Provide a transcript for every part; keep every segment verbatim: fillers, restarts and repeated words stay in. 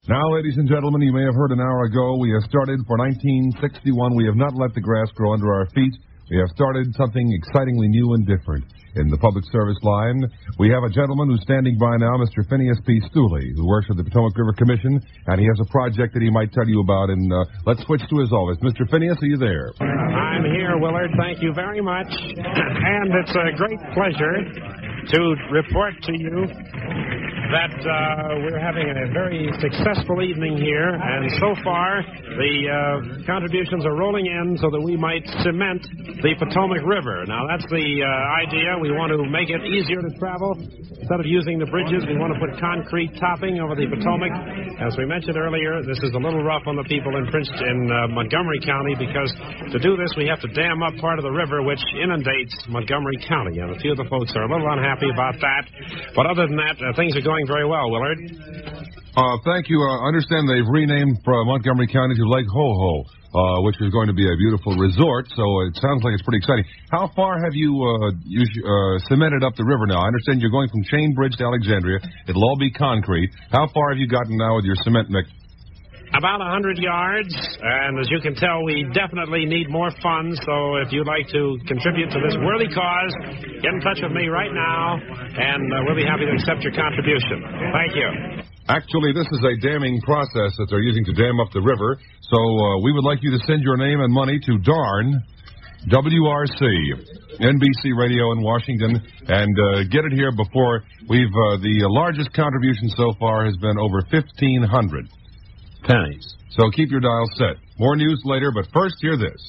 Now, ladies and gentlemen, you may have heard an hour ago, we have started for nineteen sixty-one. We have not let the grass grow under our feet. We have started something excitingly new and different. In the public service line, we have a gentleman who's standing by now, Mister Phineas P. Stooley, who works for the Potomac River Commission, and he has a project that he might tell you about. And uh, let's switch to his office. Mister Phineas, are you there? I'm here, Willard. Thank you very much. And it's a great pleasure to report to you that uh, we're having a very successful evening here, and so far the uh, contributions are rolling in so that we might cement the Potomac River. Now, that's the uh, idea. We want to make it easier to travel. Instead of using the bridges, we want to put concrete topping over the Potomac. As we mentioned earlier, this is a little rough on the people in Prince in uh, Montgomery County, because to do this, we have to dam up part of the river which inundates Montgomery County, and a few of the folks are a little unhappy about that. But other than that, uh, things are going very well, Willard. Uh, thank you. I uh, understand they've renamed uh, Montgomery County to Lake Ho Ho, uh, which is going to be a beautiful resort, so it sounds like it's pretty exciting. How far have you, uh, you uh, cemented up the river now? I understand you're going from Chain Bridge to Alexandria. It'll all be concrete. How far have you gotten now with your cement mix? About one hundred yards, and as you can tell, we definitely need more funds, so if you'd like to contribute to this worthy cause, get in touch with me right now, and uh, we'll be happy to accept your contribution. Thank you. Actually, this is a damming process that they're using to dam up the river, so uh, we would like you to send your name and money to Darn, W R C, N B C Radio in Washington, and uh, get it here before we've, uh, the largest contribution so far has been over fifteen hundred pennies. So keep your dial set. More news later, but first, hear this.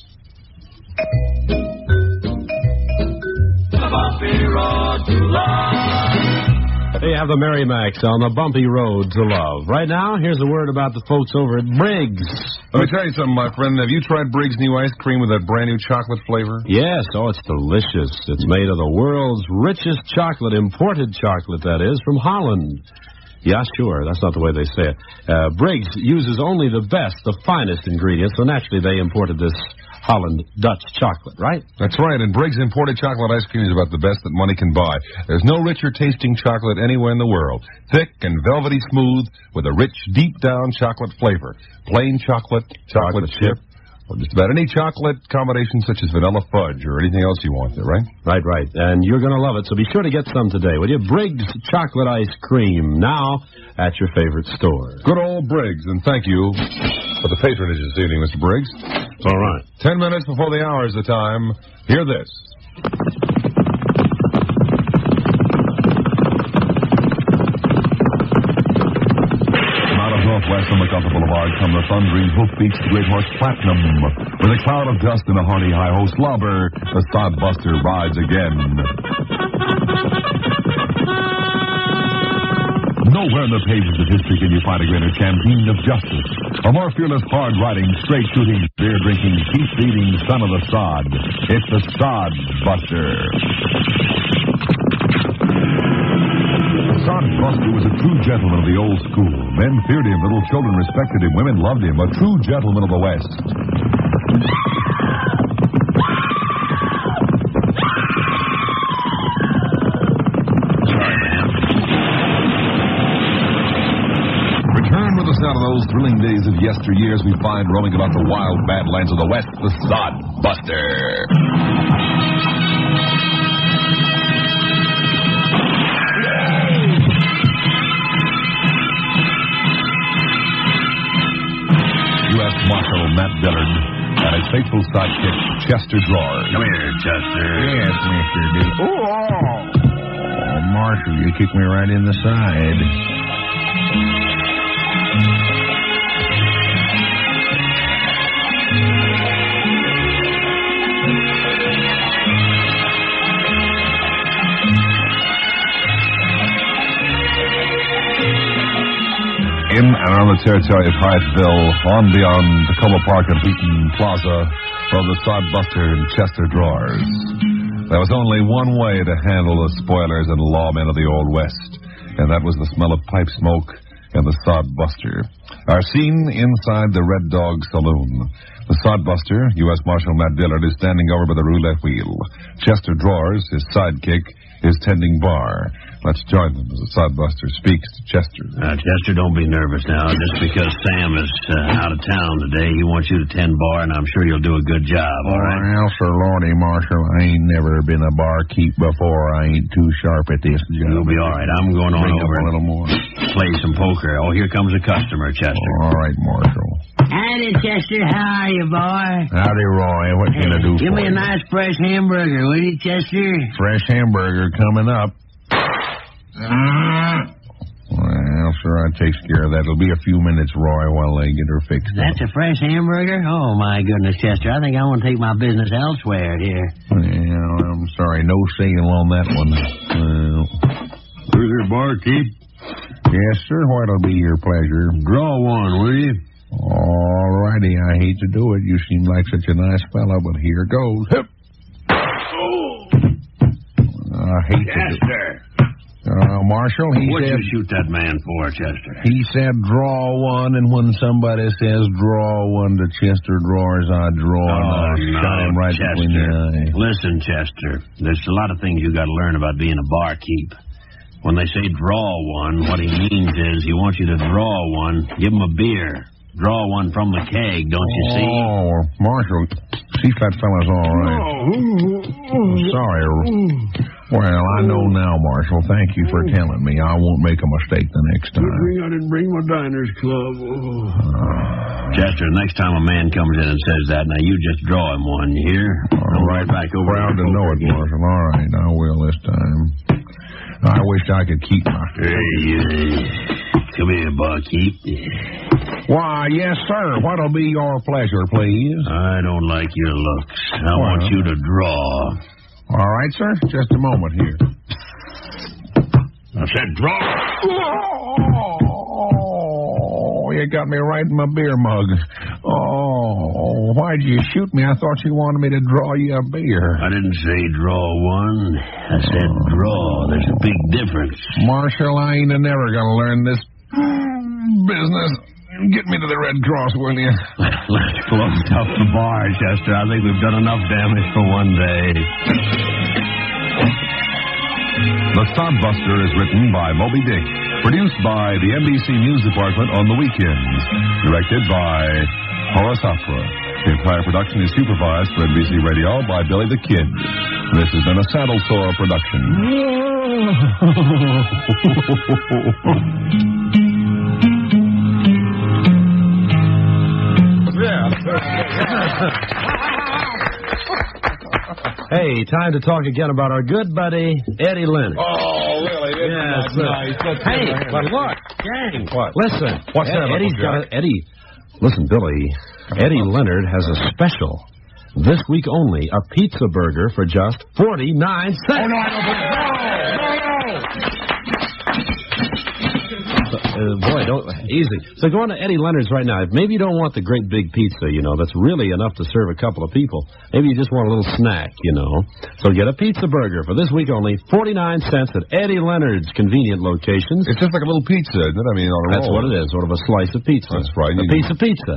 The bumpy road to love. They have the Merrimacs on the bumpy road to love. Right now, here's a word about the folks over at Briggs. Let me tell you something, my friend. Have you tried Briggs' new ice cream with that brand new chocolate flavor? Yes. Oh, it's delicious. It's made of the world's richest chocolate, imported chocolate, that is, from Holland. Yeah, sure. That's not the way they say it. Uh, Briggs uses only the best, the finest ingredients, so naturally they imported this Holland Dutch chocolate, right? That's right, and Briggs imported chocolate ice cream is about the best that money can buy. There's no richer tasting chocolate anywhere in the world. Thick and velvety smooth with a rich, deep-down chocolate flavor. Plain chocolate, chocolate, chocolate chip, or just about any chocolate combination such as vanilla fudge or anything else you want there, right? Right, right. And you're going to love it, so be sure to get some today, will you? Briggs Chocolate Ice Cream, now at your favorite store. Good old Briggs, and thank you for the patronage this evening, Mister Briggs. All right. Ten minutes before the hour is the time. Hear this. Northwest on MacArthur Boulevard come the thundering hoofbeats of Great Horse Platinum. With a cloud of dust and a hearty hi-ho slobber, the Sodbuster rides again. Nowhere in the pages of history can you find a greater champion of justice, a more fearless, hard-riding, straight-shooting, beer-drinking, teeth-eating son of the sod. It's the Sodbuster. Sodbuster was a true gentleman of the old school. Men feared him, little children respected him, women loved him. A true gentleman of the West. Sorry, man. Return with us out of those thrilling days of yesteryear as we find roaming about the wild badlands of the West, the Sodbuster. U S Marshal Matt Dillard and his faithful sidekick, Chester Drawers. Come here, Chester. Yes, Mister D. Oh, oh, Marshal, you kicked me right in the side. In and around the territory of Hyattville, on beyond Tacoma Park and Wheaton Plaza, from the Sodbuster and Chester Drawers. There was only one way to handle the spoilers and lawmen of the Old West, and that was the smell of pipe smoke and the Sodbuster. Our scene inside the Red Dog Saloon. The Sodbuster, U S Marshal Matt Dillard, is standing over by the roulette wheel. Chester Drawers, his sidekick, is tending bar. Let's join them as the Sodbuster speaks to Chester. Uh, Chester, don't be nervous now. Just because Sam is uh, out of town today, he wants you to tend bar, and I'm sure you'll do a good job, all right? Well, sir, Lordy Marshal, I ain't never been a barkeep before. I ain't too sharp at this job. You'll be all right. I'm going on Bring over up a little more. play some poker. Oh, here comes a customer, Chester. All right, Marshal. Howdy, Chester. How are you, boy? Howdy, Roy. What can I do Give for me a you? nice fresh hamburger, will you, Chester? Fresh hamburger coming up. Well, sir, I takes care of that. It'll be a few minutes, Roy, while they get her fixed. That's a fresh hamburger? Oh, my goodness, Chester. I think I want to take my business elsewhere here. Well, I'm sorry. No sale on that one. Well, Where's your barkeep? yes, sir. What'll be your pleasure? Draw one, will you? All righty. I hate to do it. You seem like such a nice fellow, but here goes. Hip. I hate to do it. Chester. Uh, Marshal, he What'd said... you shoot that man for, Chester? He said draw one, and when somebody says draw one to Chester drawers, I draw, and I Oh, shot no, him right Chester. between the eye. Listen, Chester, there's a lot of things you got to learn about being a barkeep. When they say draw one, what he means is he wants you to draw one, give him a beer. Draw one from the keg, don't you see? Oh, Marshal, see if that fella's all right. Sorry. Well, I know now, Marshal. Thank you for telling me. I won't make a mistake the next time. I didn't bring my diner's club. Oh. Chester, next time a man comes in and says that, now you just draw him one, you hear? All right, back over proud to the know it, again. Marshal. All right, I will this time. I wish I could keep my... Hey, uh, come here, barkeep. Why, yes, sir. What'll be your pleasure, please? I don't like your looks. I Well. want you to draw. All right, sir. Just a moment here. I said draw. Oh, you got me right in my beer mug. Oh, why'd you shoot me? I thought you wanted me to draw you a beer. I didn't say draw one. I said draw. There's a big difference. Marshal, I ain't never gonna learn this business. Get me to the Red Cross, will you? Let's close up the bar, Chester. I think we've done enough damage for one day. The Sodbuster is written by Moby Dick. Produced by the N B C News Department on the weekends. Directed by Horace Opera. The entire production is supervised for N B C Radio by Billy the Kid. This has been a Saddle Sore production. Hey, time to talk again about our good buddy, Eddie Leonard. Oh, really? Isn't Yes, that sir. nice? Let's Hey, give him a but hand. look, gang. What? Listen. What's Ed- that, Uncle Eddie's got Jack? a, Eddie. Listen, Billy. Eddie Leonard has a special. This week only, a pizza burger for just forty-nine cents. Oh, no, I don't believe it. No, no. Uh, boy, don't easy. So go on to Eddie Leonard's right now. If maybe you don't want the great big pizza, you know, that's really enough to serve a couple of people. Maybe you just want a little snack, you know. So get a pizza burger for this week only, forty-nine cents at Eddie Leonard's convenient locations. It's just like a little pizza, isn't it? I mean, on a That's roll. what it is, sort of a slice of pizza. That's right. A You- piece of pizza.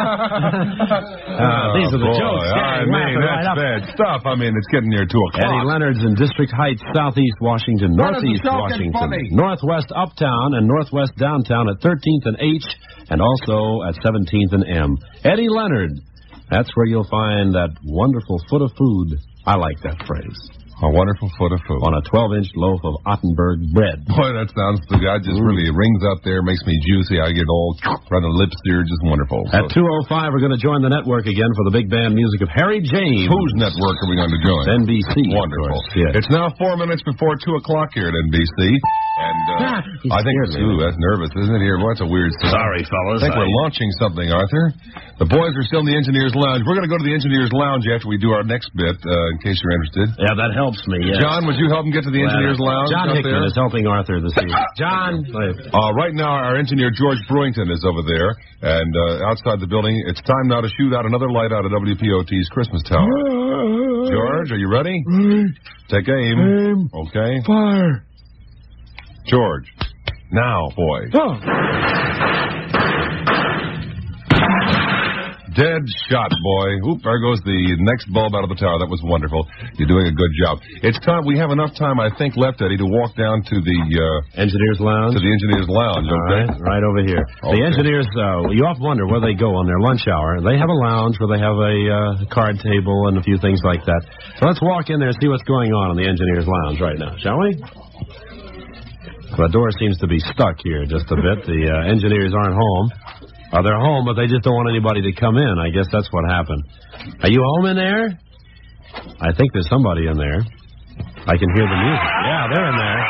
uh, these are the boy. jokes. I gang, mean, laughing right that's up. bad stuff. I mean, it's getting near two o'clock. Eddie Leonard's in District Heights, Southeast Washington, What is Northeast the joke Washington, funny? Northwest Uptown, and Northwest Downtown at thirteenth and H, and also at seventeenth and M. Eddie Leonard. That's where you'll find that wonderful foot of food. I like that phrase. A wonderful foot of food. On a twelve-inch loaf of Ottenberg bread. Boy, that sounds good. I just really, it rings up there, makes me juicy. I get all right on the lips there, just wonderful. At So, two oh five, we're going to join the network again for the big band music of Harry James. whose network are we going to join? N B C. of Wonderful. course, yes. It's now four minutes before two o'clock here at N B C. And uh, He I think, scared me. ooh, that's nervous, isn't it here? Boy, that's a weird sound. Sorry, fellas. I think we're launching something, Arthur. The boys are still in the Engineers Lounge. We're going to go to the Engineers Lounge after we do our next bit, uh, in case you're interested. Yeah, that helps me, yeah. John, would you help him get to the Engineers Lounge? John out Hickman there? is helping Arthur this evening. John. Uh, right now, our engineer, George Brewington, is over there. And uh, outside the building, it's time now to shoot out another light out of W P O T's Christmas Tower. George, are you ready? Take aim. Aim. Okay. Fire. George. Now, boys. Oh. Dead shot, boy. Oop, there goes the next bulb out of the tower. That was wonderful. You're doing a good job. It's time. We have enough time, I think, left, Eddie, to walk down to the uh, engineers' lounge. To the engineers' lounge. All okay, right, right over here. Okay. The engineers. Uh, you often wonder where they go on their lunch hour. They have a lounge where they have a uh, card table and a few things like that. So let's walk in there and see what's going on in the engineers' lounge right now, shall we? The door seems to be stuck here just a bit. The uh, engineers aren't home. Uh, they're home, but they just don't want anybody to come in. I guess that's what happened. Are you home in there? I think there's somebody in there. I can hear the music. Yeah, they're in there.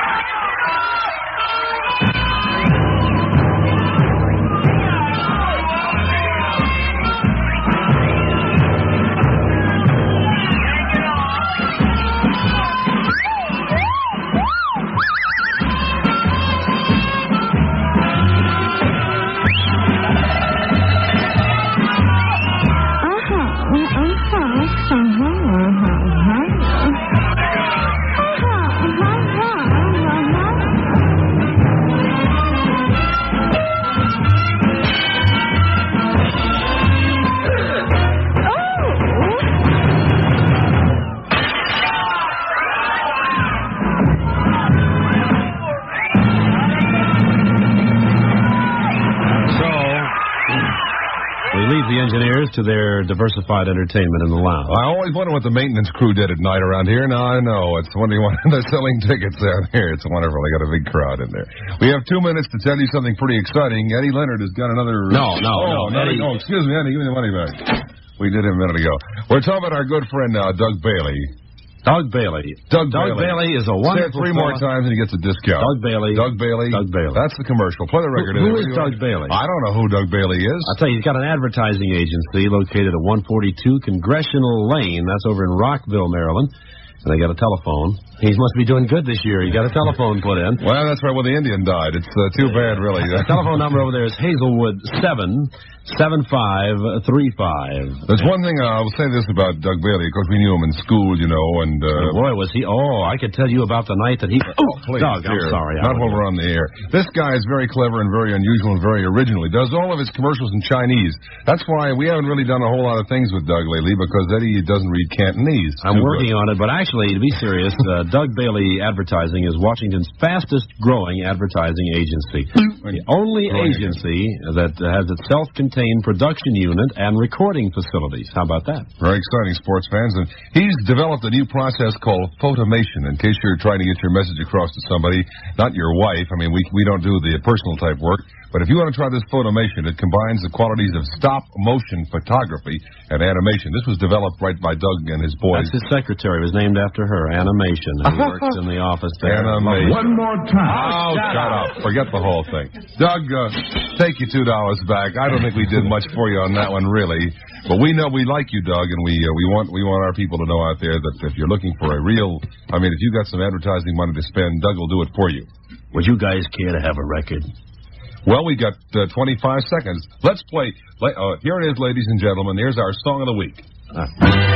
To their diversified entertainment in the lounge. I always wonder what the maintenance crew did at night around here. Now I know. It's wondering why they're selling tickets down here. It's wonderful. They got a big crowd in there. We have two minutes to tell you something pretty exciting. Eddie Leonard has got another... No, no, oh, no. Eddie... Oh, excuse me, Eddie. Give me the money back. We did him a minute ago. We're talking about our good friend now, Doug Bailey. Doug Bailey. Doug, Doug Bailey. Bailey is a wonderful... Say it three more times and he gets a discount. Doug Bailey. Doug Bailey. Doug Bailey. That's the commercial. Play the record. Who, who is Doug Bailey? I don't know who Doug Bailey is. I'll tell you, he's got an advertising agency located at one forty-two Congressional Lane. That's over in Rockville, Maryland. And they got a telephone. He must be doing good this year. He got a telephone put in. Well, that's right. Well, the Indian died. It's uh, too bad, really. The telephone number over there is Hazelwood seven seven five three five. There's one thing uh, I'll say this about Doug Bailey. Of course, we knew him in school, you know, and... Uh, oh, boy, was he... Oh, I could tell you about the night that he... Oh, please, Doug, dear. I'm sorry. Not while we're on the air. This guy is very clever and very unusual and very original. He does all of his commercials in Chinese. That's why we haven't really done a whole lot of things with Doug lately, because Eddie doesn't read Cantonese. I'm working good. on it, but actually, to be serious, uh, Doug Bailey Advertising is Washington's fastest-growing advertising agency. The only agency that has its self-contained production unit and recording facilities. How about that? Very exciting, sports fans. And he's developed a new process called photomation, in case you're trying to get your message across to somebody, not your wife. I mean, we, we don't do the personal type work. But if you want to try this photomation, it combines the qualities of stop-motion photography and animation. This was developed right by Doug and his boys. That's his secretary. It was named after her, Animation. And he works in the office there. Animation. One more time. Oh, shut, shut up. up. Forget the whole thing. Doug, uh, take your two dollars back. I don't think we did much for you on that one, really. But we know we like you, Doug, and we uh, we want we want our people to know out there that if you're looking for a real... I mean, if you got some advertising money to spend, Doug will do it for you. Would you guys care to have a record? Well, we got uh, twenty-five seconds. Let's play. Uh, here it is, ladies and gentlemen. Here's our song of the week. Uh.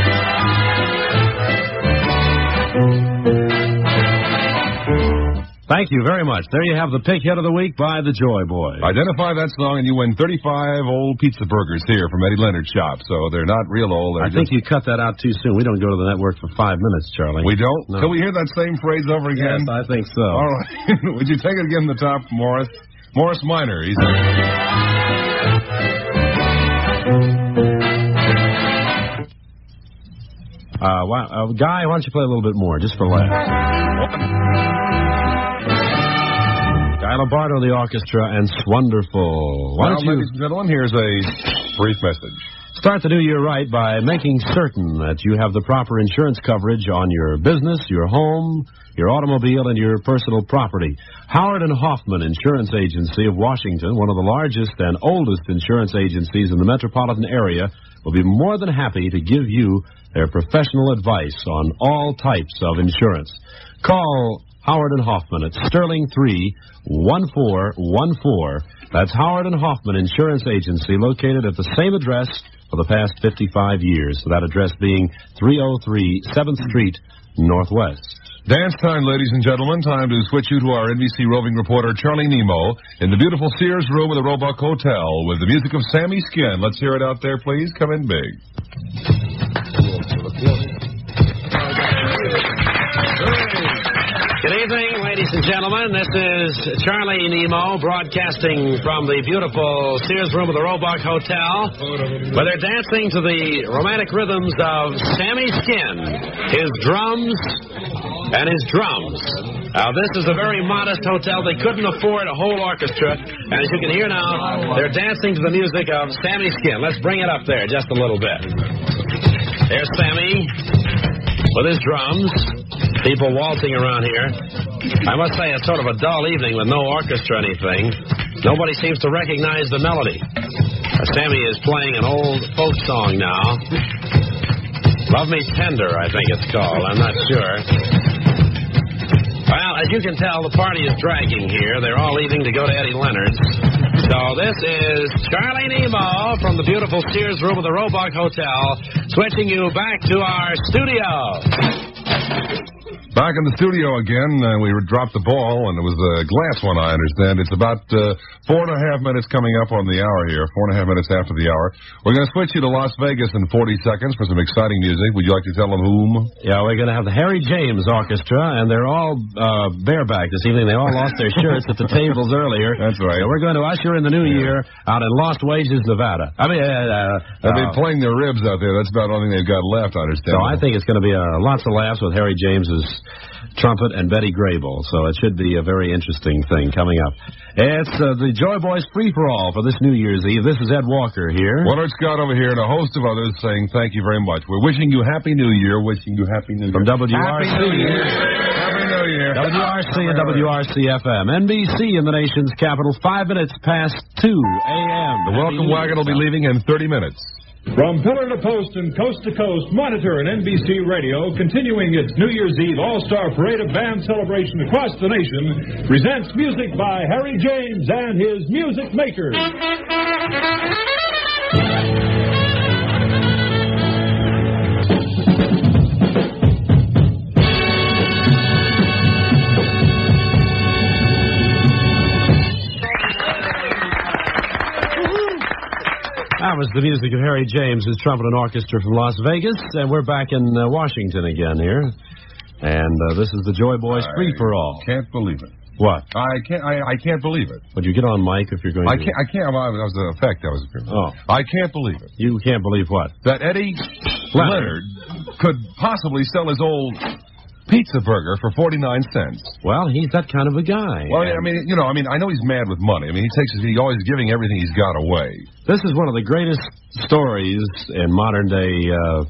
Thank you very much. There you have the pick hit of the week by the Joy Boys. Identify that song and you win thirty-five old pizza burgers here from Eddie Leonard's shop. So they're not real old. I think you cut that out too soon. We don't go to the network for five minutes, Charlie. We don't? No. Can we hear that same phrase over again? Yes, I think so. All right. Would you take it again from the top, Morris? Morris Minor. He's a... Uh, why, uh, Guy, why don't you play a little bit more, just for laughs? Guy Lombardo, the orchestra, and Swonderful. Why Now, don't you... ladies and gentlemen, here's a brief message. Start the new year right by making certain that you have the proper insurance coverage on your business, your home, your automobile, and your personal property. Howard and Hoffman Insurance Agency of Washington, one of the largest and oldest insurance agencies in the metropolitan area, will be more than happy to give you their professional advice on all types of insurance. Call Howard and Hoffman at Sterling three one four one four. That's Howard and Hoffman Insurance Agency, located at the same address for the past fifty-five years. That address being three oh three seventh Street Northwest. Dance time, ladies and gentlemen. Time to switch you to our N B C roving reporter, Charlie Nemo, in the beautiful Sears room of the Roebuck Hotel with the music of Sammy Skin. Let's hear it out there, please. Come in big. Good evening, ladies and gentlemen. This is Charlie Nemo broadcasting from the beautiful Sears room of the Roebuck Hotel, where they're dancing to the romantic rhythms of Sammy Skin, his drums, and his drums. Now, this is a very modest hotel. They couldn't afford a whole orchestra, and as you can hear now, they're dancing to the music of Sammy Skin. Let's bring it up there just a little bit. There's Sammy with his drums. People waltzing around here. I must say, it's sort of a dull evening with no orchestra or anything. Nobody seems to recognize the melody. Uh, Sammy is playing an old folk song now. Love Me Tender, I think it's called. I'm not sure. Well, as you can tell, the party is dragging here. They're all leaving to go to Eddie Leonard's. So this is Charlie Nemo from the beautiful Sears room of the Roebuck Hotel, switching you back to our studio. Back in the studio again, uh, we dropped the ball, and it was a glass one, I understand. It's about uh, four and a half minutes coming up on the hour here, four and a half minutes after the hour. We're going to switch you to Las Vegas in forty seconds for some exciting music. Would you like to tell them whom? Yeah, we're going to have the Harry James Orchestra, and they're all uh, bareback this evening. They all lost their shirts at the tables earlier. That's right. So we're going to usher in the new year out in Lost Wages, Nevada. I mean, uh, uh, They've been playing their ribs out there. That's about the only thing they've got left, I understand. So I think it's going to be uh, lots of laughs with Harry James's trumpet and Betty Grable. So it should be a very interesting thing coming up. It's uh, the Joy Boys Free-for-All for this New Year's Eve. This is Ed Walker here. Willard Scott over here and a host of others saying thank you very much. We're wishing you Happy New Year, wishing you Happy New Year. From W R C. Happy New Year. Happy New Year. W R C and W R C F M. N B C in the nation's capital, five minutes past two a.m. The welcome wagon will be leaving in thirty minutes. From pillar to post and coast to coast, Monitor and N B C Radio, continuing its New Year's Eve All-Star Parade of Band celebration across the nation, presents music by Harry James and his Music Makers. That was the music of Harry James, his trumpet and orchestra from Las Vegas, and we're back in uh, Washington again here. And uh, this is the Joy Boys Free-for-All. Can't believe it. What? I can't. I, I can't believe it. Would you get on mic if you're going I to? can't. I can't. Well, that was the effect. That was. Oh. I can't believe it. You can't believe what? That Eddie Leonard could possibly sell his old pizza burger for forty-nine cents. Well, he's that kind of a guy. Well, I mean, you know, I mean, I know he's mad with money. I mean, he takes, he's always giving everything he's got away. This is one of the greatest stories in modern day. Uh,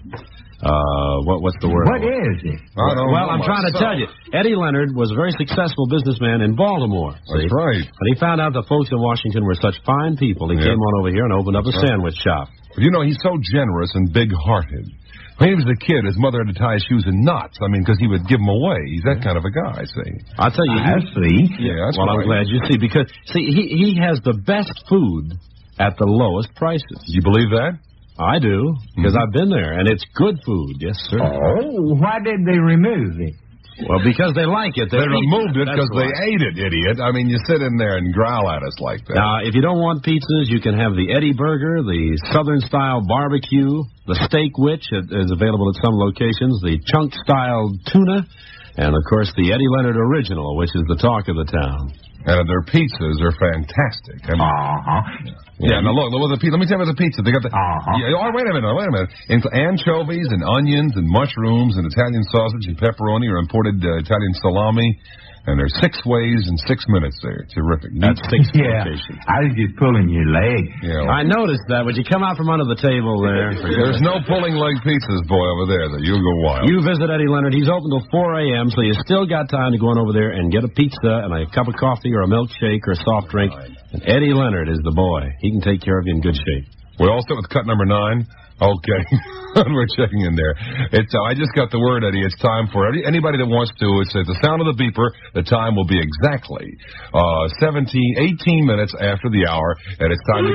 uh, what, what's the word? What is it? I don't well, know I'm trying to myself. tell you. Eddie Leonard was a very successful businessman in Baltimore. See? That's right. But he found out the folks in Washington were such fine people. He Yeah. came on over here and opened up a That's right. sandwich shop. But you know, he's so generous and big-hearted. When he was a kid, his mother had to tie his shoes in knots. I mean, because he would give them away. He's that kind of a guy, see. I'll tell you. I see. Yeah, that's well, right. I'm glad you see. Because, see, he, he has the best food at the lowest prices. You believe that? I do, because Mhm. I've been there, and it's good food. Yes, sir. Oh, why did they remove it? Well, because they like it. They They removed it because they why. ate it, idiot. I mean, you sit in there and growl at us like that. Now, if you don't want pizzas, you can have the Eddie Burger, the Southern-style barbecue, the Steak Witch is available at some locations, the Chunk-style tuna, and, of course, the Eddie Leonard Original, which is the talk of the town. And their pizzas are fantastic. I mean, Uh-huh. yeah, now look, look at the pizza. Let me tell you about the pizza. They got the. Uh-huh. Yeah, oh, wait a minute, wait a minute. And anchovies and onions and mushrooms and Italian sausage and pepperoni or imported uh, Italian salami. And there's six ways in six minutes there. Terrific. That's six Yeah, locations. I was just pulling your leg. Yeah, well, I noticed that. Would you come out from under the table there? there's no pulling leg pizzas, boy, over there. That you'll go wild. You visit Eddie Leonard. He's open till four a.m., so you still got time to go on over there and get a pizza and a cup of coffee or a milkshake or a soft drink. And Eddie Leonard is the boy. He can take care of you in good shape. We all start with cut number nine. Okay. We're checking in there. It's. Uh, I just got the word, Eddie. It's time for any, anybody that wants to. It's at the sound of the beeper. The time will be exactly uh, seventeen, eighteen minutes after the hour, and it's time to.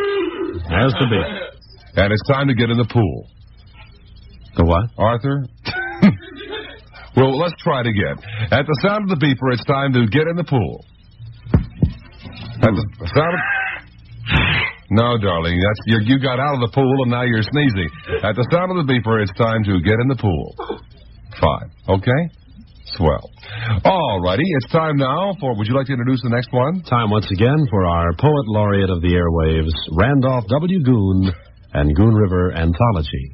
Has to be. And it's time to get in the pool. The what? Arthur? Well, let's try it again. At the sound of the beeper, it's time to get in the pool. At the sound of... No, darling, that's you, you got out of the pool and now you're sneezing. At the sound of the beeper, it's time to get in the pool. Fine. Okay? Swell. All righty, it's time now for... Would you like to introduce the next one? Time once again for our Poet Laureate of the Airwaves, Randolph W. Goon and Goon River Anthology.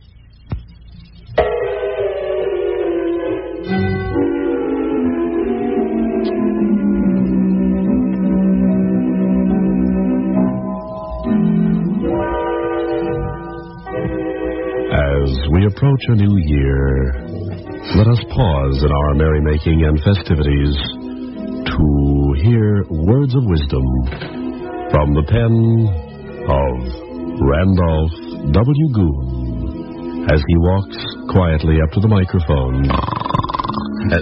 As we approach a new year, let us pause in our merrymaking and festivities to hear words of wisdom from the pen of Randolph W. Goon as he walks quietly up to the microphone. Uh,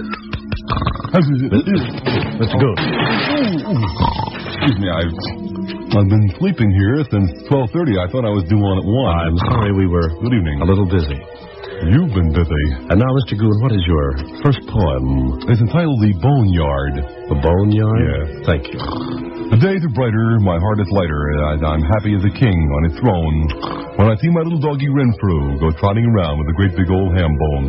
Mister Goon. Excuse me, I've, I've been sleeping here since twelve thirty. I thought I was due on at one. I'm sorry we were Good evening. a little busy. You've been busy. And now, Mister Goon, what is your first poem? It's entitled The Boneyard. The Boneyard? Yes. Thank you. The days are brighter, my heart is lighter, and I'm happy as a king on his throne when I see my little doggy Renfrew go trotting around with a great big old ham bone.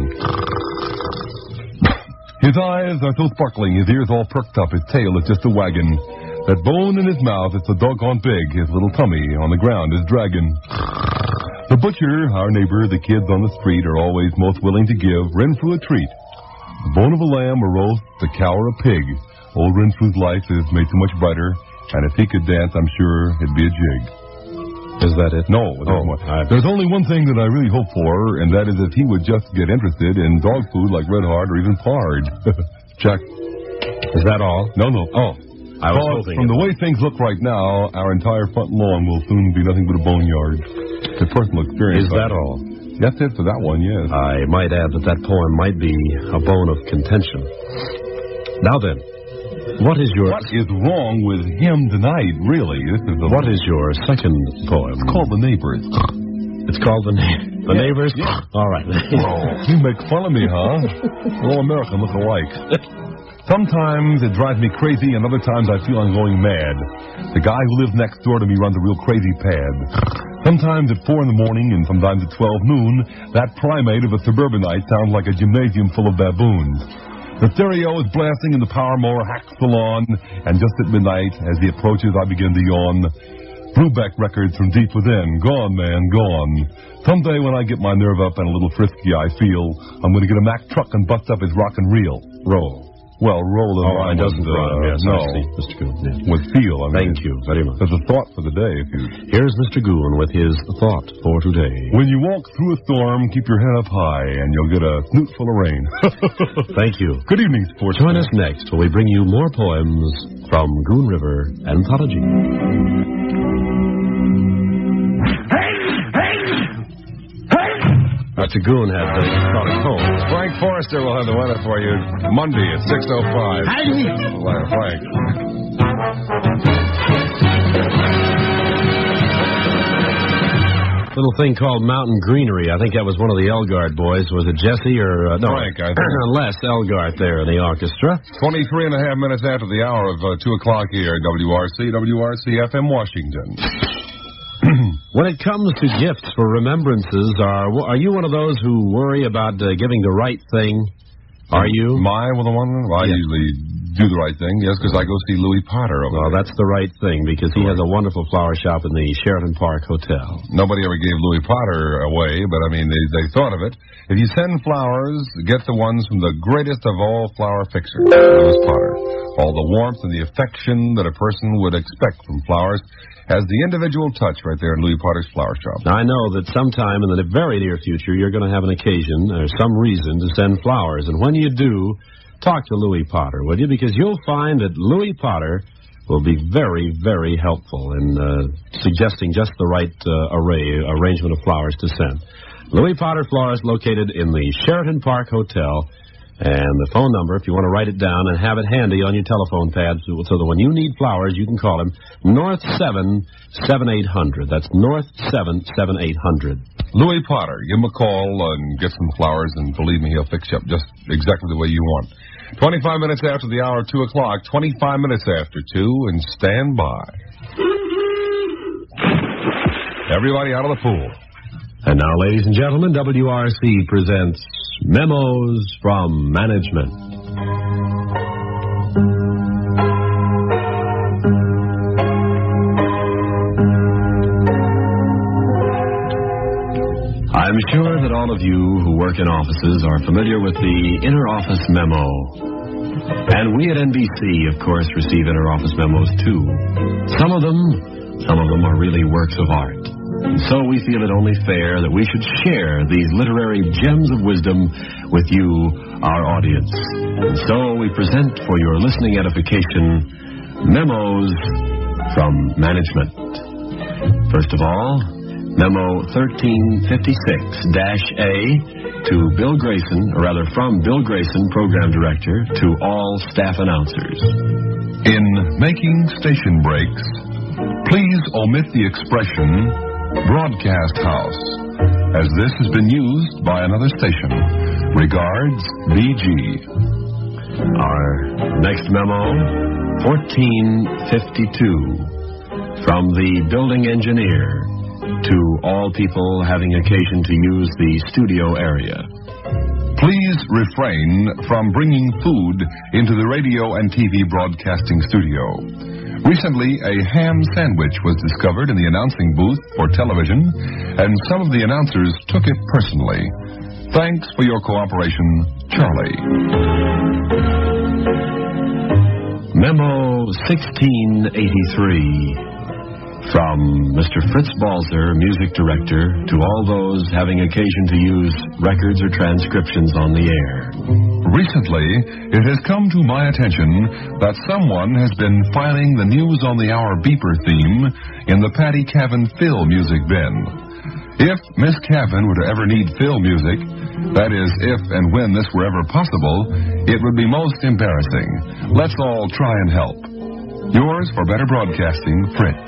His eyes are so sparkling, his ears all perked up, his tail is just a waggin'. That bone in his mouth is so doggone big, his little tummy on the ground is dragging. The butcher, our neighbor, the kids on the street are always most willing to give Renfrew a treat. A bone of a lamb, a roast, a cow, or a pig. Old Renfrew's life is made so much brighter, and if he could dance, I'm sure it'd be a jig. Is that it? No. There's, Oh, one. I- there's only one thing that I really hope for, and that is if he would just get interested in dog food like Red Heart or even Pard. Check. Is that all? No, no. Oh. I was Well, hoping from it the was. way things look right now, our entire front lawn will soon be nothing but a boneyard. It's a personal experience. Is that all? That's it for that one, yes. I might add that that poem might be a bone of contention. Now then, what is your... What is wrong with him tonight, really? This is a What is your second poem? It's called The Neighbors. It's called The, na- the Yeah, Neighbors? yeah. All right. You make fun of me, huh? All American look alike. Sometimes it drives me crazy, and other times I feel I'm going mad. The guy who lives next door to me runs a real crazy pad. Sometimes at four in the morning, and sometimes at twelve noon, that primate of a suburbanite sounds like a gymnasium full of baboons. The stereo is blasting, and the power mower hacks the lawn, and just at midnight, as he approaches, I begin to yawn. Brubeck records from deep within. Gone, man, gone. Someday when I get my nerve up and a little frisky, I feel I'm going to get a Mack truck and bust up his rock and reel. Roll. Well, roll and Oh, rhyme it doesn't with, uh, rhyme. Yes, no, I see, Mister Goon. Yes. with feel. I mean, Thank you very much. There's a thought for the day. If you Here's Mister Goon with his thought for today. When you walk through a storm, keep your head up high, and you'll get a snoot full of rain. Thank you. Good evening, sports. Join us next when we bring you more poems from Goon River Anthology. Mister Goon has a thought of poems. Frank Forrester will have the weather for you Monday at six oh five. Well, Frank. Little thing called Mountain Greenery. I think that was one of the Elgart boys. Was it Jesse or... Uh, no, Frank, I think. Les Elgart there in the orchestra. twenty-three and a half minutes after the hour of uh, two o'clock here at W R C, W R C F M Washington. When it comes to gifts for remembrances, are are you one of those who worry about uh, giving the right thing? Are you? My, well, the one, well, I Yeah. usually do the right thing, yes, because I go see Louis Potter over Well, there. that's the right thing, because he has a wonderful flower shop in the Sheraton Park Hotel. Nobody ever gave Louis Potter away, but, I mean, they, they thought of it. If you send flowers, get the ones from the greatest of all flower fixers, Louis Potter. All the warmth and the affection that a person would expect from flowers has the individual touch right there in Louis Potter's flower shop. Now, I know that sometime in the very near future, you're going to have an occasion or some reason to send flowers. And when you do, talk to Louis Potter, will you? Because you'll find that Louis Potter will be very, very helpful in uh, suggesting just the right uh, array, arrangement of flowers to send. Louis Potter Florist, located in the Sheraton Park Hotel. And the phone number, if you want to write it down and have it handy on your telephone pad so, so that when you need flowers, you can call him North seven seven eight hundred. That's North seven seven eight hundred. Louis Potter. Give him a call and get some flowers, and believe me, he'll fix you up just exactly the way you want. twenty-five minutes after the hour, two o'clock, twenty-five minutes after two, and stand by. Everybody out of the pool. And now, ladies and gentlemen, W R C presents Memos from Management. I'm sure that all of you who work in offices are familiar with the inter-office memo. And we at N B C, of course, receive inter-office memos, too. Some of them, some of them are really works of art. And so we feel it only fair that we should share these literary gems of wisdom with you, our audience. And so we present for your listening edification, Memos from Management. First of all, Memo thirteen fifty-six A to Bill Grayson, or rather from Bill Grayson, Program Director, to all staff announcers. In making station breaks, please omit the expression broadcast house, as this has been used by another station. Regards, B G. Our next memo, fourteen fifty-two, from the building engineer to all people having occasion to use the studio area. Please refrain from bringing food into the radio and T V broadcasting studio. Recently, a ham sandwich was discovered in the announcing booth for television, and some of the announcers took it personally. Thanks for your cooperation, Charlie. Memo sixteen eighty-three. From Mister Fritz Balzer, Music Director, to all those having occasion to use records or transcriptions on the air. Recently, it has come to my attention that someone has been filing the News on the Hour beeper theme in the Patty Cavan Phil music bin. If Miss Cavan were to ever need Phil music, that is, if and when this were ever possible, it would be most embarrassing. Let's all try and help. Yours for better broadcasting, Fritz.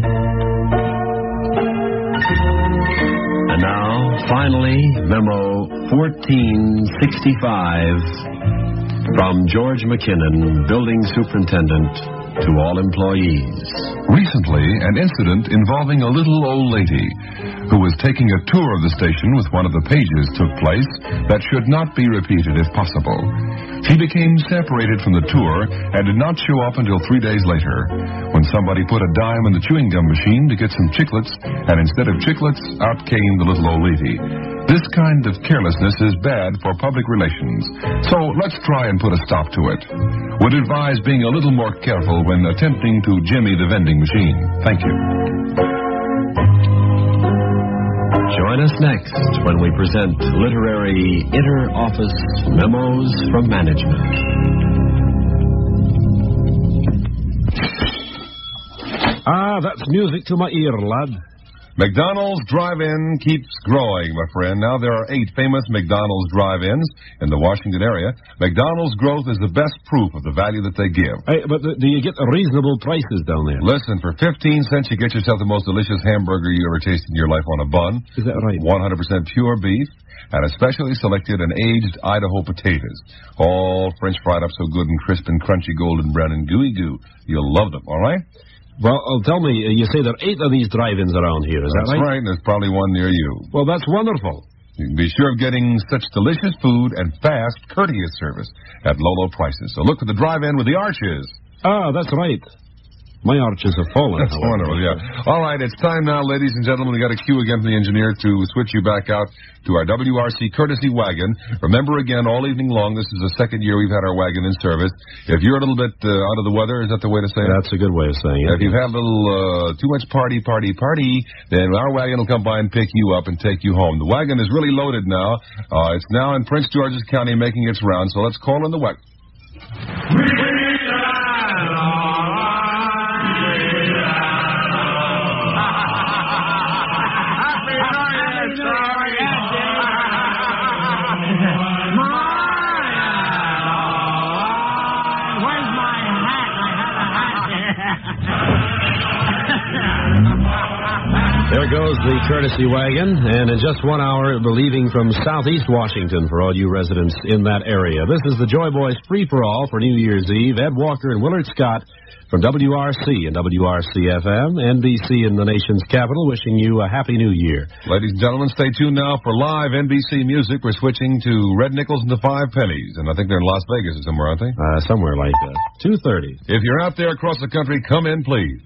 And now, finally, Memo fourteen sixty-five from George McKinnon, Building Superintendent, to all employees. Recently, an incident involving a little old lady who was taking a tour of the station with one of the pages took place that should not be repeated if possible. She became separated from the tour and did not show up until three days later, when somebody put a dime in the chewing gum machine to get some chiclets, and instead of chiclets, out came the little old lady. This kind of carelessness is bad for public relations, so let's try and put a stop to it. Would advise being a little more careful when attempting to jimmy the vending machine. Thank you. Join us next when we present literary inter-office memos from management. Ah, that's music to my ear, lad. McDonald's Drive-In keeps growing, my friend. Now there are eight famous McDonald's Drive-Ins in the Washington area. McDonald's growth is the best proof of the value that they give. Hey, but do you get reasonable prices down there? Listen, for fifteen cents, you get yourself the most delicious hamburger you ever tasted in your life on a bun. Is that right? one hundred percent pure beef, and especially selected and aged Idaho potatoes. All French fried up so good and crisp and crunchy, golden brown and gooey goo. You'll love them, all right? Well, uh, tell me, uh, you say there are eight of these drive-ins around here, is that's that right? That's right, and there's probably one near you. Well, that's wonderful. You can be sure of getting such delicious food and fast, courteous service at low, low prices. So look for the drive-in with the arches. Ah, that's right. My arches have fallen. That's however. Wonderful, yeah. All right, it's time now, ladies and gentlemen. We got a cue again from the engineer to switch you back out to our W R C courtesy wagon. Remember, again, all evening long, this is the second year we've had our wagon in service. If you're a little bit uh, out of the weather, is that the way to say it? That's a good way of saying it. If you've had a little uh, too much party, party, party, then our wagon will come by and pick you up and take you home. The wagon is really loaded now. Uh, it's now in Prince George's County making its rounds, so let's call in the wagon. There goes the courtesy wagon, and in just one hour, it'll be leaving from southeast Washington for all you residents in that area. This is the Joy Boys Free-for-All for New Year's Eve. Ed Walker and Willard Scott from W R C and W R C F M, N B C in the nation's capital, wishing you a happy new year. Ladies and gentlemen, stay tuned now for live N B C music. We're switching to Red Nickels and the Five Pennies, and I think they're in Las Vegas or somewhere, aren't they? Uh, somewhere like that. two thirty. If you're out there across the country, come in, please.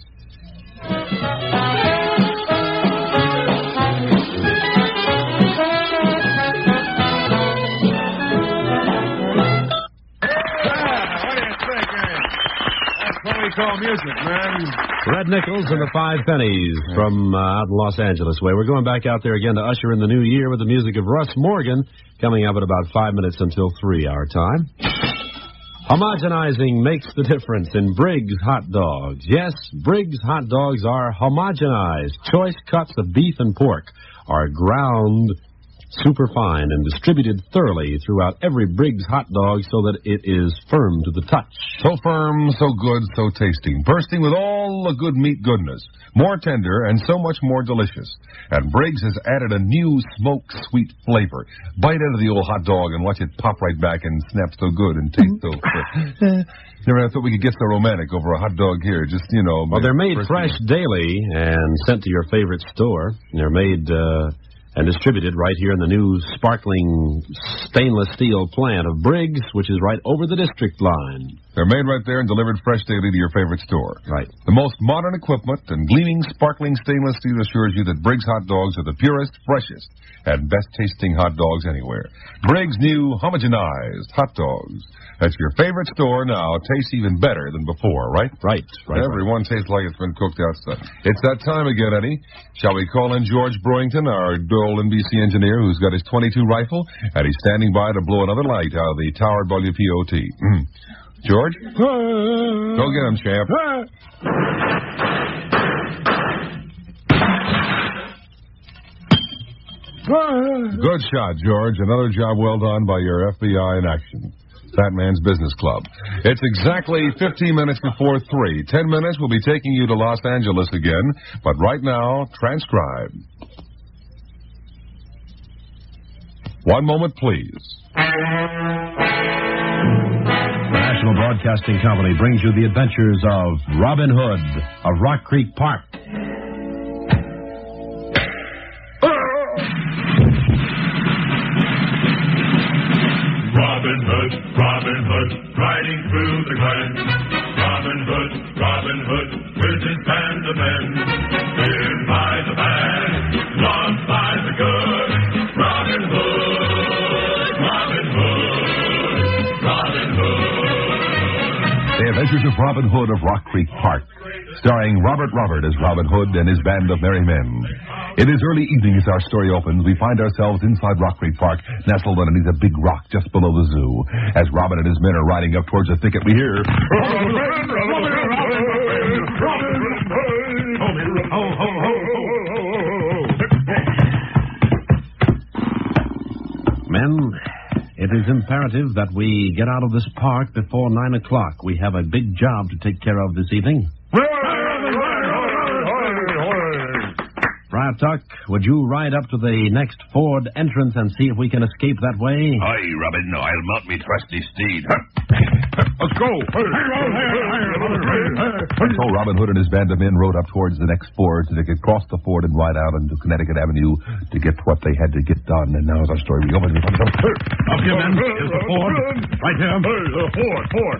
Call music, man. Red Nickels and the Five Pennies from uh, out in Los Angeles way. We're going back out there again to usher in the new year with the music of Russ Morgan, coming up at about five minutes until three our time. Homogenizing makes the difference in Briggs hot dogs. Yes, Briggs hot dogs are homogenized. Choice cuts of beef and pork are ground super fine and distributed thoroughly throughout every Briggs hot dog so that it is firm to the touch. So firm, so good, so tasty. Bursting with all the good meat goodness. More tender and so much more delicious. And Briggs has added a new smoked sweet flavor. Bite into the old hot dog and watch it pop right back and snap so good and taste so good. Never thought we could get so romantic over a hot dog here. Just, you know. Well, they're made fresh daily and sent to your favorite store. They're made uh, and distributed right here in the new sparkling stainless steel plant of Briggs, which is right over the district line. They're made right there and delivered fresh daily to your favorite store. Right. The most modern equipment and gleaming, sparkling stainless steel assures you that Briggs hot dogs are the purest, freshest, and best-tasting hot dogs anywhere. Briggs' new homogenized hot dogs. That's your favorite store now. Tastes even better than before, right? Right. right Everyone right. tastes like it's been cooked outside. It's that time again, Eddie. Shall we call in George Brewington, our dull N B C engineer who's got his twenty-two rifle, and he's standing by to blow another light out of the Tower W P O T. Mm. George? Go get him, champ. Good shot, George. Another job well done by your F B I in action. Fat Man's Business Club. It's exactly fifteen minutes before three. Ten minutes we'll be taking you to Los Angeles again, but right now, transcribe. One moment, please. The National Broadcasting Company brings you the adventures of Robin Hood of Rock Creek Park. Robin Hood, Robin Hood, riding through the glen. Robin Hood, Robin Hood, with his band of men. Feared by the bad, loved by the good. Robin Hood, Robin Hood, Robin Hood. The Adventures of Robin Hood of Rock Creek Park, starring Robert Robert as Robin Hood and his band of merry men. It is early evening as our story opens. We find ourselves inside Rock Creek Park, nestled underneath a big rock just below the zoo. As Robin and his men are riding up towards the thicket, we hear... Men, it is imperative that we get out of this park before nine o'clock. We have a big job to take care of this evening. Friar Tuck, would you ride up to the next Ford entrance and see if we can escape that way? Aye, Robin. I'll mount me trusty steed. Let's go. And so Robin Hood and his band of men rode up towards the next ford so they could cross the ford and ride out into Connecticut Avenue to get what they had to get done. And now is our story. We open it. Up here, men. Here's the ford. Right here. The ford, ford.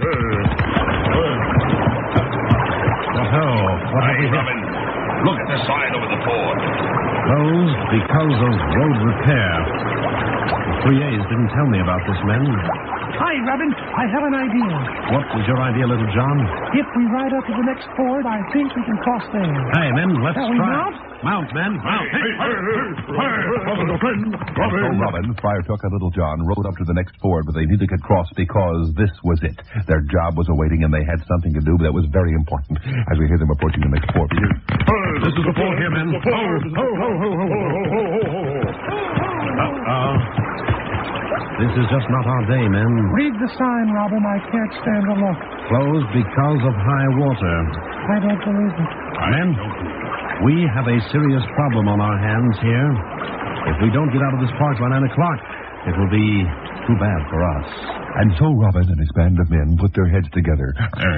Oh, what Aye, Robin. Look at the sign over the ford. Closed because of road repair. The three A's didn't tell me about this, men. Hi, Robin. I have an idea. What was your idea, Little John? If we ride up to the next ford, I think we can cross there. Hey, men, let's Shall we try. mount? Mount, men. Mount. Hey, hey, hey, Robin, friend. Robin. So Robin, Friar Tuck, and Little John rode up to the next ford, but they neither could cross because this was it. Their job was awaiting, and they had something to do that was very important. As we hear them approaching the next ford, we hear... This is the ford here, men. Ho, ho, ho, ho, ho, ho, ho, ho. Uh-oh. This is just not our day, men. Read the sign, Robin. I can't stand the look. Closed because of high water. I don't believe it. Men, We have a serious problem on our hands here. If we don't get out of this park by nine o'clock, it will be too bad for us. And so Robin and his band of men put their heads together.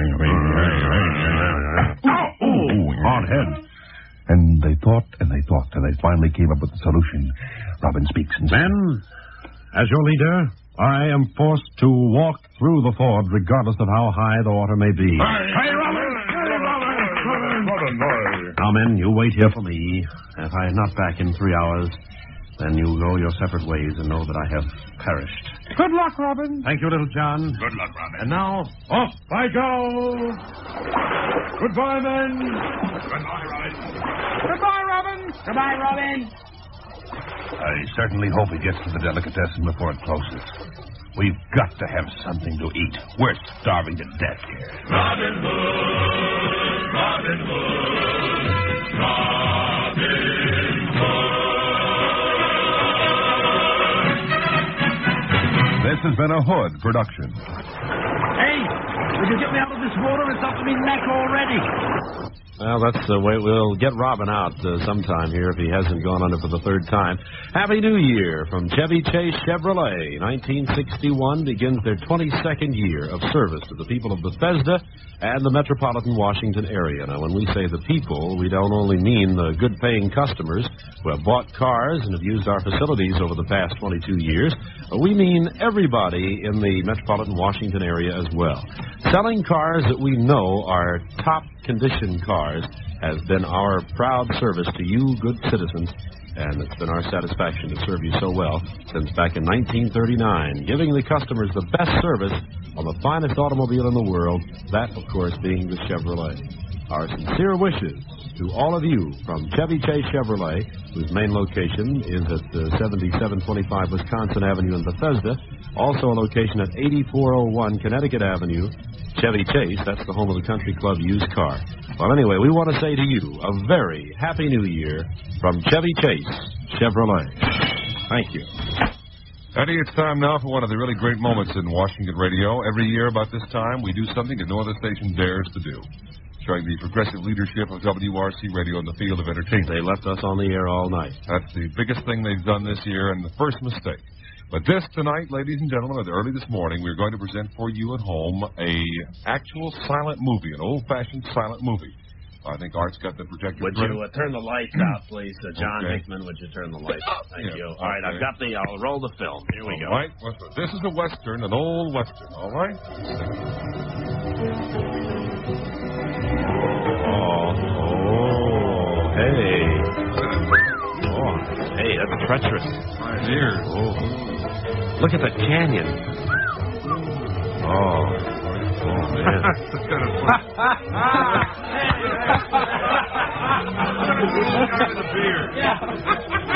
Oh, hard head. And they thought and they thought, and they finally came up with a solution. Robin speaks and says, Men, as your leader, I am forced to walk through the ford regardless of how high the water may be. Hey, Robin! Hey, Robin! Now, men, you wait here for me. If I am not back in three hours, then you go your separate ways and know that I have perished. Good luck, Robin. Thank you, little John. Good luck, Robin. And now, off I go. Goodbye, men. Goodbye, Robin. Goodbye, Robin. Goodbye, Robin. I certainly hope he gets to the delicatessen before it closes. We've got to have something to eat. We're starving to death here. Robin Hood, Robin Hood, Robin Hood. This has been a Hood production. Hey, would you get me out of this water? It's up to me neck already. Well, that's the way we'll get Robin out uh, sometime here if he hasn't gone under for the third time. Happy New Year from Chevy Chase Chevrolet. nineteen sixty-one begins their twenty-second year of service to the people of Bethesda and the metropolitan Washington area. Now, when we say the people, we don't only mean the good-paying customers who have bought cars and have used our facilities over the past twenty-two years. We mean everybody in the metropolitan Washington area as well. Selling cars that we know are top-condition cars has been our proud service to you, good citizens, and it's been our satisfaction to serve you so well since back in nineteen thirty-nine, giving the customers the best service on the finest automobile in the world, that, of course, being the Chevrolet. Our sincere wishes to all of you from Chevy Chase Chevrolet, whose main location is at uh, seventy-seven twenty-five Wisconsin Avenue in Bethesda, also a location at eighty-four oh one Connecticut Avenue. Chevy Chase, that's the home of the Country Club used car. Well, anyway, we want to say to you a very happy New Year from Chevy Chase Chevrolet. Thank you. Eddie, it's time now for one of the really great moments in Washington radio. Every year about this time, we do something that no other station dares to do, showing the progressive leadership of W R C Radio in the field of entertainment. They left us on the air all night. That's the biggest thing they've done this year and the first mistake. But this tonight, ladies and gentlemen, early this morning, we're going to present for you at home a actual silent movie, an old-fashioned silent movie. I think Art's got the projector. Would you uh, turn the lights out, please? Uh, John Okay. Hickman, would you turn the lights out? Thank Yeah, you. All right, okay. I've got the, I'll roll the film. Here we All go. right. This is a Western, an old Western, all right? Oh, oh, hey. Oh, hey, that's treacherous. Right here. Oh. Look at the canyon. Oh. Oh, man. That's kind of fun. the beer.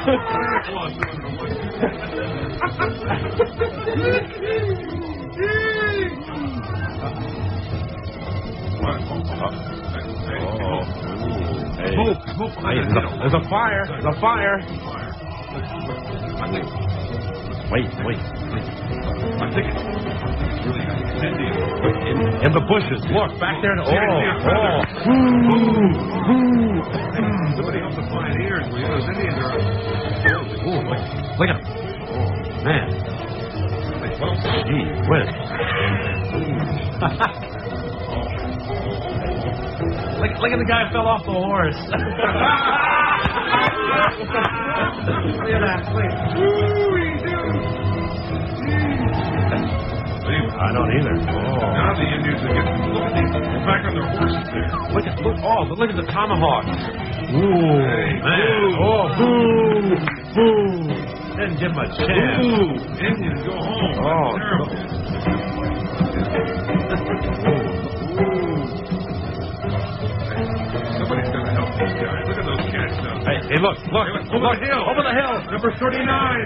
Oh. Hey. Smoke, smoke. Hey, there's, a, there's a fire. There's a fire. I think, Wait, wait. I think it's really Indian. In, in the bushes. Look, back there. Oh, oh. Somebody else is flying ears. Well, those Indians are... Ooh, look, look at him. Oh, man. Gee whiz. look, look at the guy who fell off the horse. Look at that. I don't either. Oh. Now the Indians are getting... Look at these. They're back on their horses there. Look at look oh look at the tomahawk. Ooh, Hey, man. boo. Oh, boo, boo. Didn't give him a chance. Ooh, Indians go home. Oh, That's terrible. Somebody's got to help these guys. Look at those cats down there. Hey, hey, look, look, Hey, look, over look, the hill. over the hill. Number thirty-nine.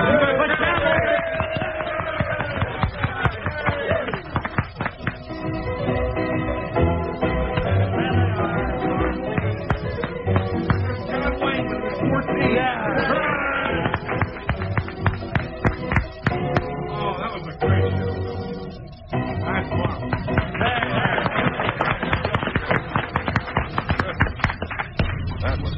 Oh, that was a great show. That's fun.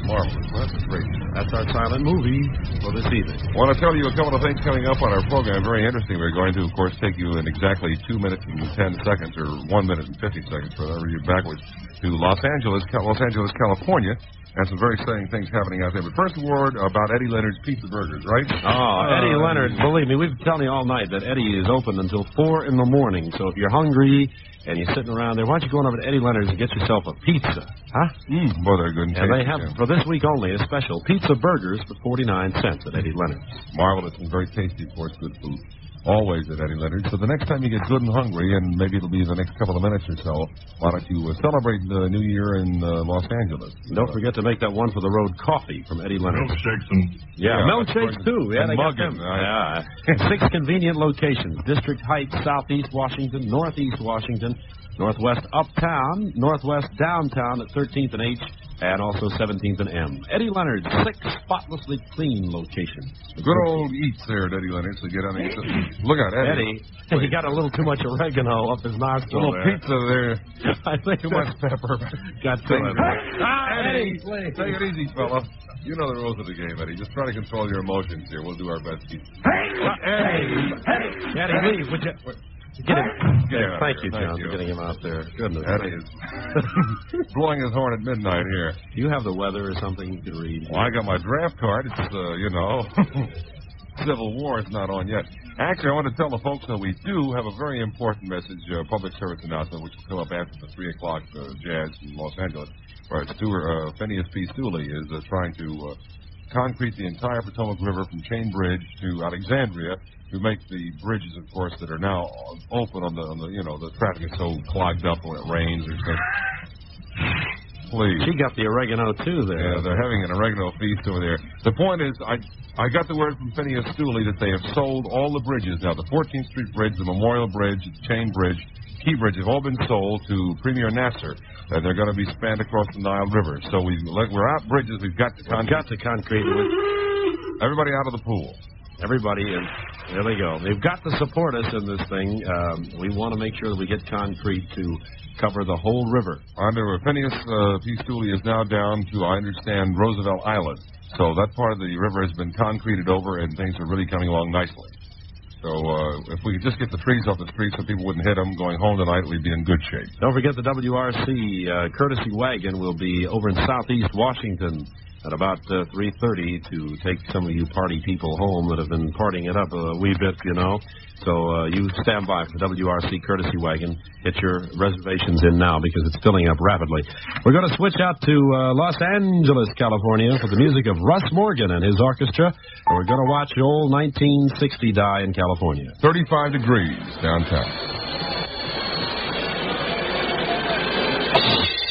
Marvelous. Well, that's great. That's our silent movie for this evening. I want to tell you a couple of things coming up on our program. Very interesting. We're going to, of course, take you in exactly two minutes and ten seconds, or one minute and fifty seconds, for that review backwards, to Los Angeles, Los Angeles, California. And some very exciting things happening out there. But first, a word about Eddie Leonard's Pizza Burgers, right? Oh, Eddie uh, Leonard, believe me, we've been telling you all night that Eddie is open until four in the morning. So if you're hungry and you're sitting around there, why don't you go on over to Eddie Leonard's and get yourself a pizza? Huh? Mm, boy, they're good and And tasty, they have, yeah. for this week only, a special pizza burgers for forty-nine cents at Eddie Leonard's. Marvelous and very tasty, of course, good food. Always at Eddie Leonard's. So the next time you get good and hungry, and maybe it'll be the next couple of minutes or so, why don't you uh, celebrate the New Year in uh, Los Angeles? Don't forget to make that one for the road coffee from Eddie Leonard's. Milkshakes and... Yeah, yeah milkshakes, too. Yeah, and they got mugging. them. Yeah. Six convenient locations. District Heights, Southeast Washington, Northeast Washington, Northwest Uptown, Northwest Downtown at thirteenth and H, and also seventeenth and M. Eddie Leonard's, six spotlessly clean locations. Good old eats there at Eddie Leonard's. So get on and eat. Look at Eddie. Eddie, he got a little too much oregano up his nostril. A little there. pizza there. I think too much pepper. Got to it. Ah, Eddie, Eddie, take it easy, fella. You know the rules of the game, Eddie. Just try to control your emotions here. We'll do our best. Hey, Eddie, Eddie, Eddie, leave. Would you? Get him. Get him. Thank you, John, for getting him out there. Goodness. Eddie is blowing his horn at midnight here. Do you have the weather or something you can read? Well, I got my draft card. It's, uh, you know, Civil War is not on yet. Actually, I want to tell the folks that we do have a very important message, uh, public service announcement, which will come up after the three o'clock uh, jazz in Los Angeles. Where Stewart, uh, Phineas P. Stooley is uh, trying to uh, concrete the entire Potomac River from Chain Bridge to Alexandria to make the bridges, of course, that are now open on the, on the you know, the traffic is so clogged up when it rains or stuff. Please. She got the oregano, too, there. Yeah, they're having an oregano feast over there. The point is, I I got the word from Phineas Stooley that they have sold all the bridges now. The fourteenth Street Bridge, the Memorial Bridge, the Chain Bridge, Key Bridge have all been sold to Premier Nasser. And they're going to be spanned across the Nile River. So we, we're out bridges. We've got to concrete. We've got to concrete. Everybody out of the pool. Everybody, and there they go. They've got to support us in this thing. Um, we want to make sure that we get concrete to cover the whole river. Under Phineas uh, P. Stooley is now down to, I understand, Roosevelt Island. So that part of the river has been concreted over, and things are really coming along nicely. So uh, if we could just get the trees off the street so people wouldn't hit them going home tonight, we'd be in good shape. Don't forget the W R C uh, courtesy wagon will be over in Southeast Washington at about uh, three thirty to take some of you party people home that have been partying it up a wee bit, you know. So uh, you stand by for the W R C courtesy wagon. Get your reservations in now because it's filling up rapidly. We're going to switch out to uh, Los Angeles, California for the music of Russ Morgan and his orchestra. And we're going to watch old nineteen sixty die in California. thirty-five degrees downtown.